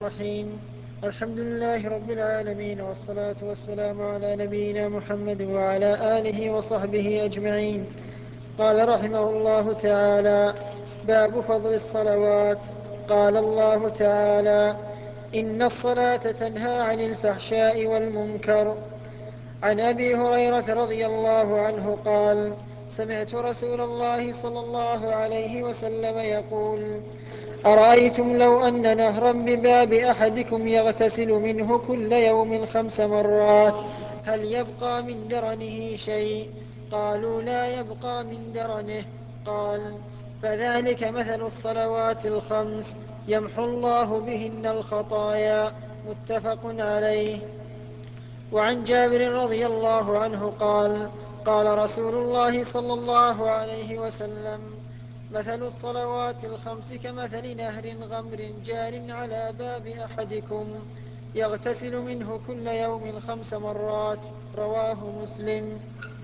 الرحيم. الحمد لله رب العالمين، والصلاة والسلام على نبينا محمد وعلى آله وصحبه أجمعين. قال رحمه الله تعالى: باب فضل الصلوات. قال الله تعالى: إن الصلاة تنهى عن الفحشاء والمنكر. عن أبي هريرة رضي الله عنه قال: سمعت رسول الله صلى الله عليه وسلم يقول: أرأيتم لو أن نهرا بباب أحدكم يغتسل منه كل يوم 5 مرات هل يبقى من درنه شيء؟ قالوا: لا يبقى من درنه. قال: فذلك مثل الصلوات الخمس يمحو الله بهن الخطايا. متفق عليه. وعن جابر رضي الله عنه قال: قال رسول الله صلى الله عليه وسلم: مثل الصلوات الخمس كمثل نهر غمر جار على باب أحدكم يغتسل منه كل يوم 5 مرات. رواه مسلم.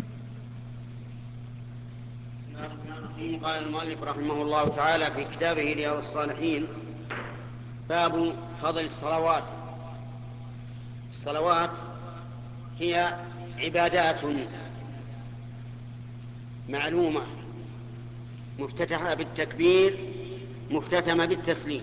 قال المؤلف رحمه الله تعالى في كتابه رياض الصالحين: باب فضل الصلوات. الصلوات هي عبادات معلومة مفتتحة بالتكبير مختتمة بالتسليم،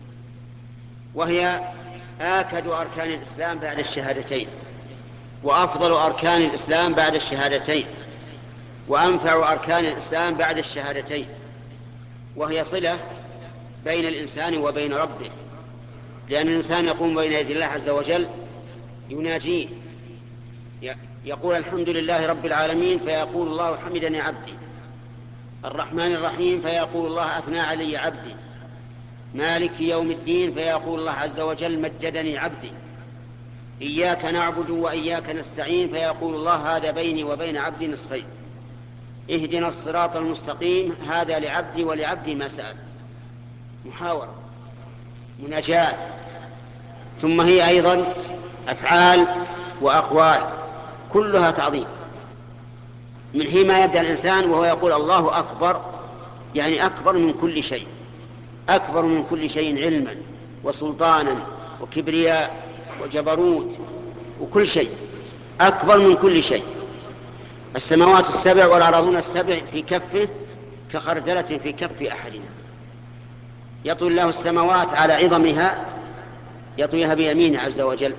وهي آكد أركان الإسلام بعد الشهادتين، وأفضل أركان الإسلام بعد الشهادتين، وأنفع أركان الإسلام بعد الشهادتين، وهي صلة بين الإنسان وبين ربه، لأن الإنسان يقوم بين يدي الله عز وجل يناجيه، يقول: الحمد لله رب العالمين، فيقول الله: حمدني عبدي. الرحمن الرحيم، فيقول الله: أثنى علي عبدي. مالك يوم الدين، فيقول الله عز وجل: مجدني عبدي. إياك نعبد وإياك نستعين، فيقول الله: هذا بيني وبين عبدي نصفين. اهدنا الصراط المستقيم، هذا لعبدي ولعبدي ما سأل. محاورة، مناجاة. ثم هي أيضا أفعال وأقوال كلها تعظيم. من حين ما يبدأ الإنسان وهو يقول الله أكبر، يعني أكبر من كل شيء، أكبر من كل شيء علما وسلطانا وكبرياء وجبروت وكل شيء، أكبر من كل شيء. السماوات السبع والأراضون السبع في كفه كخردلة في كف أحدنا. يطوي الله السماوات على عظمها، يطويها بيمينه عز وجل،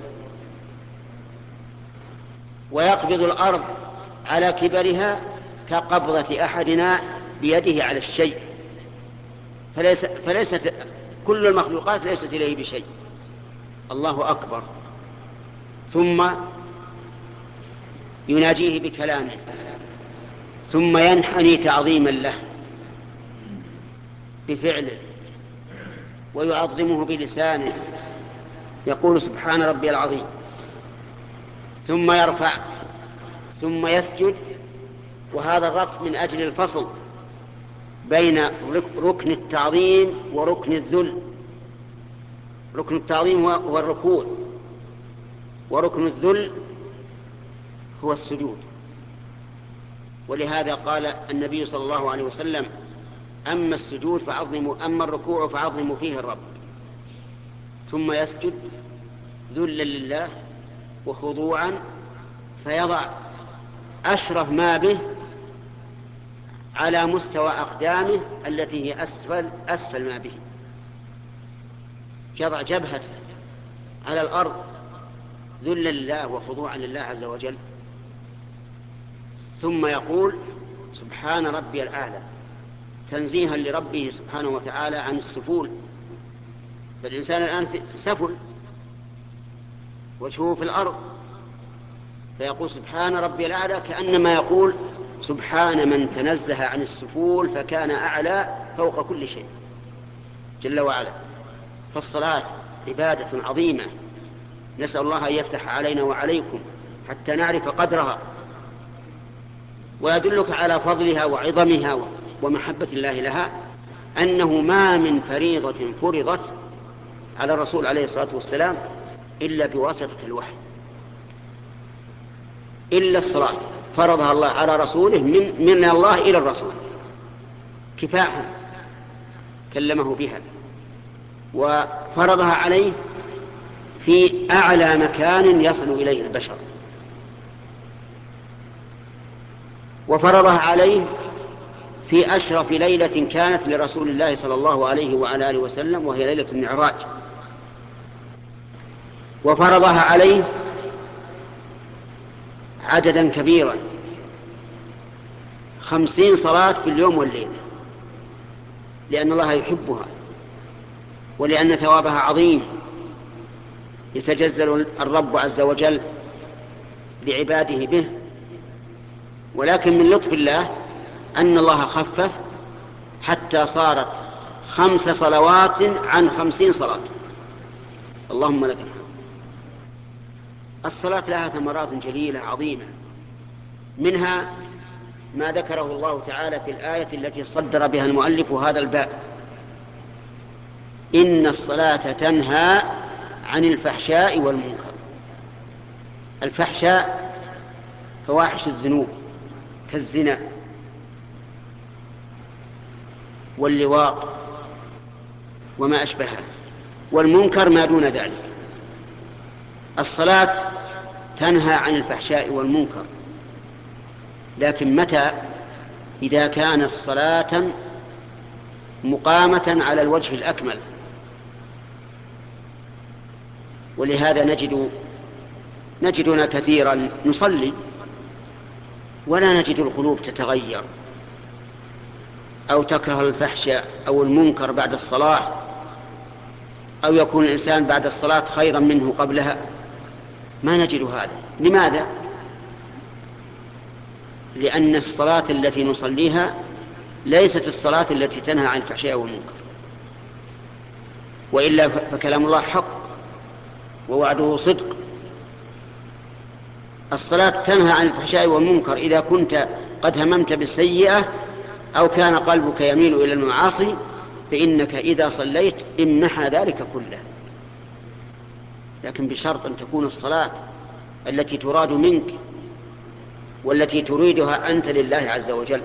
ويقبض الأرض على كبرها كقبضة أحدنا بيده على الشيء. فليست كل المخلوقات ليست إليه بشيء. الله أكبر. ثم يناجيه بكلامه، ثم ينحني تعظيما له بفعله، ويعظمه بلسانه، يقول: سبحان ربي العظيم. ثم يرفع، ثم يسجد. وهذا الرفع من أجل الفصل بين ركن التعظيم وركن الذل. ركن التعظيم هو الركوع، وركن الذل هو السجود. ولهذا قال النبي صلى الله عليه وسلم: أما السجود فعظموا، أما الركوع فعظموا فيه الرب. ثم يسجد ذلا لله وخضوعا، فيضع أشرف ما به على مستوى أقدامه التي هي أسفل ما به. يضع جبهته على الأرض ذلا لله وخضوعا لله عز وجل. ثم يقول: سبحان ربي الأعلى، تنزيها لربه سبحانه وتعالى عن السفول. فالإنسان الآن سفل، وجهه في الأرض، فيقول: سبحان ربي الأعلى، كأنما يقول: سبحان من تنزه عن السفول فكان أعلى فوق كل شيء جل وعلا. فالصلاة عبادة عظيمة، نسأل الله أن يفتح علينا وعليكم حتى نعرف قدرها. ويدلك على فضلها وعظمها ومحبة الله لها أنه ما من فريضة فرضت على الرسول عليه الصلاة والسلام إلا بواسطة الوحي، إلا الصلاة فرضها الله على رسوله من الله إلى الرسول كفاحا، كلمه بها وفرضها عليه في أعلى مكان يصل إليه البشر، وفرضها عليه في أشرف ليلة كانت لرسول الله صلى الله عليه وعلى آله وسلم، وهي ليلة المعراج. وفرضها عليه عددا كبيرا، 50 صلاة في اليوم والليلة، لأن الله يحبها ولأن ثوابها عظيم. يتجزل الرب عز وجل لعباده به، ولكن من لطف الله أن الله خفف حتى صارت 5 صلوات عن 50 صلاة. اللهم لك الحمد. الصلاة لها ثمرات جليلة عظيمة، منها ما ذكره الله تعالى في الآية التي صدر بها المؤلف هذا الباب: إن الصلاة تنهى عن الفحشاء والمنكر. الفحشاء فواحش الذنوب كالزنا واللواط وما أشبهها، والمنكر ما دون ذلك. الصلاة تنهى عن الفحشاء والمنكر، لكن متى؟ إذا كانت صلاة مقامة على الوجه الأكمل. ولهذا نجدنا كثيرا نصلي ولا نجد القلوب تتغير، أو تكره الفحش أو المنكر بعد الصلاة، أو يكون الإنسان بعد الصلاة خيرا منه قبلها. ما نجد هذا. لماذا؟ لأن الصلاة التي نصليها ليست الصلاة التي تنهى عن الفحشاء والمنكر، وإلا فكلام الله حق ووعده صدق. الصلاة تنهى عن الفحشاء والمنكر إذا كنت قد هممت بالسيئة أو كان قلبك يميل إلى المعاصي، فإنك إذا صليت امنح ذلك كله، لكن بشرط أن تكون الصلاة التي تراد منك والتي تريدها أنت لله عز وجل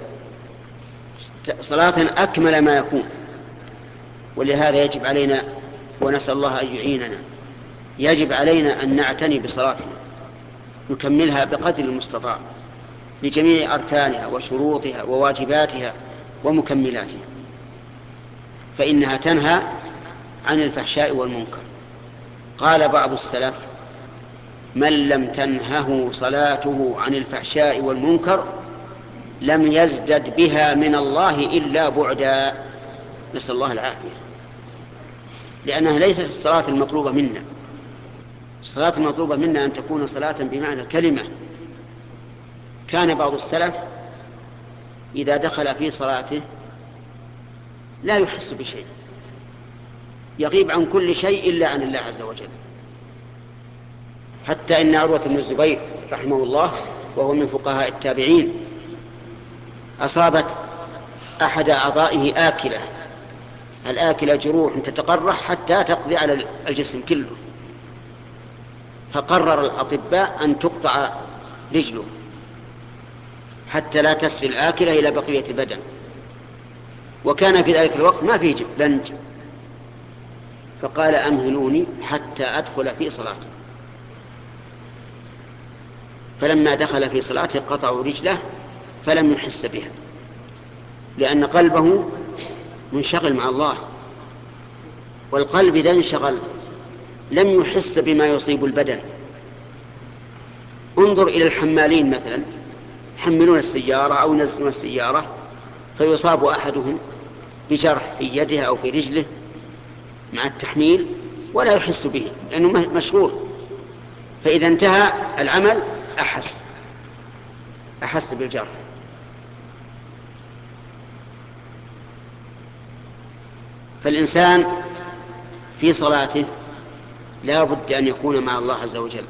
صلاة أكمل ما يكون. ولهذا يجب علينا، ونسأل الله أن يعيننا، يجب علينا أن نعتني بصلاتنا، نكملها بقدر المستطاع لجميع أركانها وشروطها وواجباتها ومكملاتها، فإنها تنهى عن الفحشاء والمنكر. قال بعض السلف: من لم تنهه صلاته عن الفحشاء والمنكر لم يزدد بها من الله إلا بعدا. نسأل الله العافية، لأنها ليست الصلاة المطلوبة منا. الصلاة المطلوبة منا أن تكون صلاة بمعنى الكلمة. كان بعض السلف إذا دخل في صلاته لا يحس بشيء، يغيب عن كل شيء إلا عن الله عز وجل. حتى إن عروة بن الزبير رحمه الله، وهو من فقهاء التابعين، أصابت أحد أعضائه آكلة، الآكلة جروح تتقرح حتى تقضي على الجسم كله، فقرر الأطباء أن تقطع رجله حتى لا تسري الآكلة إلى بقية البدن. وكان في ذلك الوقت ما فيه بنج، فقال: أمهلوني حتى أدخل في صلاته. فلما دخل في صلاته قطعوا رجله فلم يحس بها، لأن قلبه منشغل مع الله، والقلب إذا انشغل لم يحس بما يصيب البدن. انظر إلى الحمالين مثلا، يحملون السيارة أو ينزلون السيارة، فيصاب أحدهم بجرح في يده أو في رجله مع التحميل ولا يحس به لأنه مشغول، فإذا انتهى العمل أحس بالجرح. فالإنسان في صلاته لا بد أن يكون مع الله عز وجل،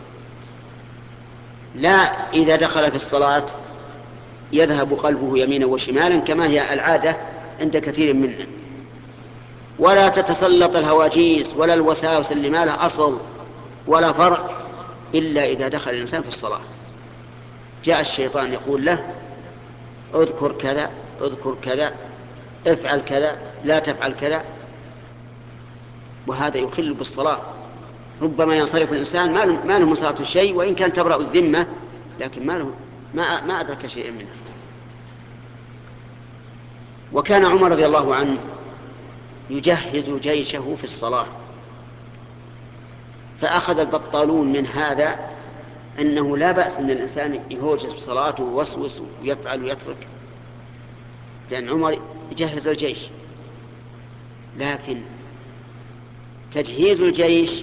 لا إذا دخل في الصلاة يذهب قلبه يمينا وشمالا كما هي العادة عند كثير منا، ولا تتسلط الهواجيس ولا الوساوس اللي ما لها أصل ولا فرع إلا إذا دخل الإنسان في الصلاة. جاء الشيطان يقول له: اذكر كذا، اذكر كذا، افعل كذا، لا تفعل كذا، وهذا يخل بالصلاة. ربما ينصرف الإنسان ما له من صلاته شيء، وإن كان تبرأ الذمة لكن ما أدرك شيئا منها. وكان عمر رضي الله عنه يجهز جيشه في الصلاة، فأخذ البطالون من هذا أنه لا بأس أن الإنسان يهوجس بصلاته ويوسوس ويفعل ويترك، لأن عمر يجهز الجيش. لكن تجهيز الجيش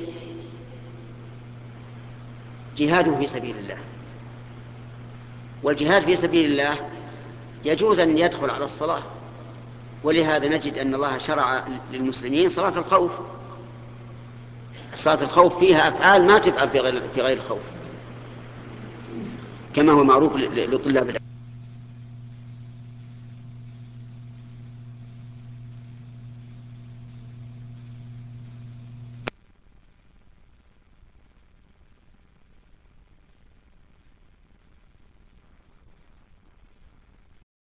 جهاد في سبيل الله، والجهاد في سبيل الله يجوز أن يدخل على الصلاة، ولهذا نجد أن الله شرع للمسلمين صلاة الخوف. صلاة الخوف فيها أفعال ما تفعل في غير الخوف، كما هو معروف لطلاب العلم.